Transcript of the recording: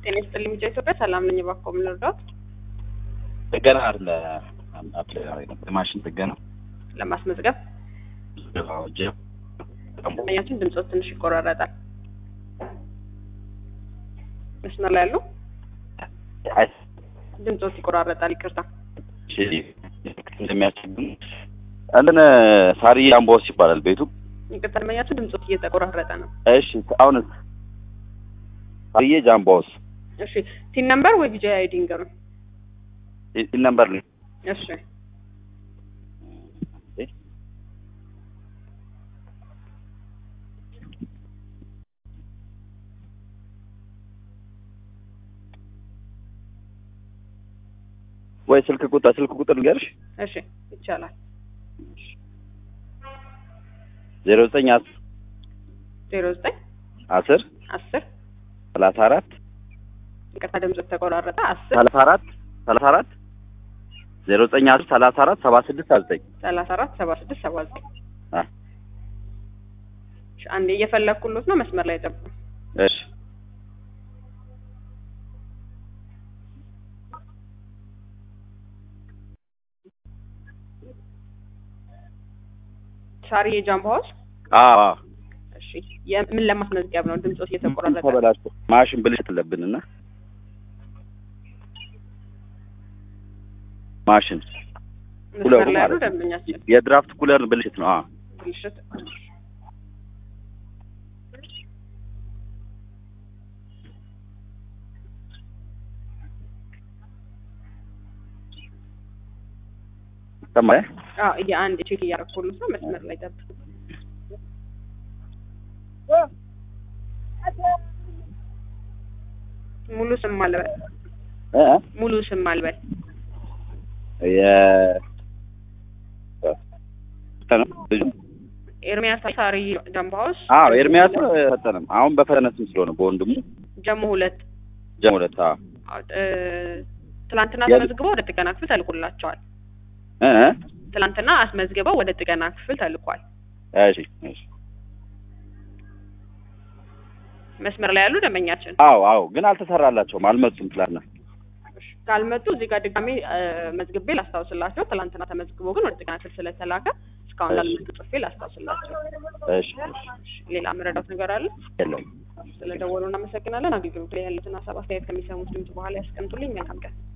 ጤና ይስጥልኝ ኢትዮጵያ ሰላም ነኝ ባኮ ምን ልርዳት? ጥገና አለ አፕላይ ነው ማሽን ጥገና ለማስመዝገብ ያችን ድምጾት ትንሽ ይቆራረጣል። መስመር ላይ ያሉ ድምጾት ይቆራረጣል ይቅርታ። እሺ እንደሚያስቸግር አንደነ ሳሪ አምቦስ ይባላል ቤቱ። ይቅርታ ለማያችሁ ድምጾት እየተቆራረጠ ነው። እሺ አሁንስ ሳሪ ጃምቦስ። እሺ ቲን ነምበር ወይ ቪጂ አይዲ ንገሩ። ቲን ነምበር ነው። እሺ ወይ ስልክ ቁጥር ልንገርሽ? እሺ ይቻላል። 09 09 10 10 34 ይቅርታ ድምጾት ተቆራረጠ 10 34 34 09 34 76 79 34 76 79 አ አንዴ እየፈለኩሎት ነው መስመር ላይ ጠብቁ። እሺ ሳሪ ጃምቦስ እሺ የምን ለማስመዝገብ ነው? ድምጾት እየተቆራረጠ ተበላሽቶ ማሽን ብልሽት አለብንና ማሽን መስመር ላይ ያሉ ደንበኛችን የድራፍት ኩለር ብልሽት ነው። ብልሽት ተማይ የአንድ ቼክ እያደረኩልህ ነው መስመር ላይ ጠብቅ። ሙሉ ስም አልበል ሙሉ ስም አልበል ኤርሚያስ ሳሪ ጃምቦስ። ኤርሚያስ ፈጠነም አሁን በፈረነስም ስለሆነ በወንድሙ ጀሞ ሁለት ትላንትና ተመዝግበው ወደ ጥገና ክፍል ተልኮላቸዋል። ትላንትና አስመዝግበው ወደ ጥገና ክፍል ተልኳል። እሺ እሺ መስመር ላይ ያሉ ደንበኛችን ግን አልተሰራላቸውም፣ አልመጡም። ትላንትና ካልመጡ እዚህ ጋር ድጋሜ መዝግቤ ላስታውስላቸው። ትላንትና ተመዝግበው ግን ወደ ጥገና ክፍል ስለተላከ እስካሁን ላልመጡ ጽፌ ላስታውስላቸው። እሺ ሌላ መረዳት ነገር አለ? የለም። ስለደወሉ እናመሰግናለን። አገልግሎት ላይ ያሉትን ሀሳብ አስተያየት ከሚሰሙት ድምጽ በኋላ ያስቀምጡልኝ። መልካም ቀን።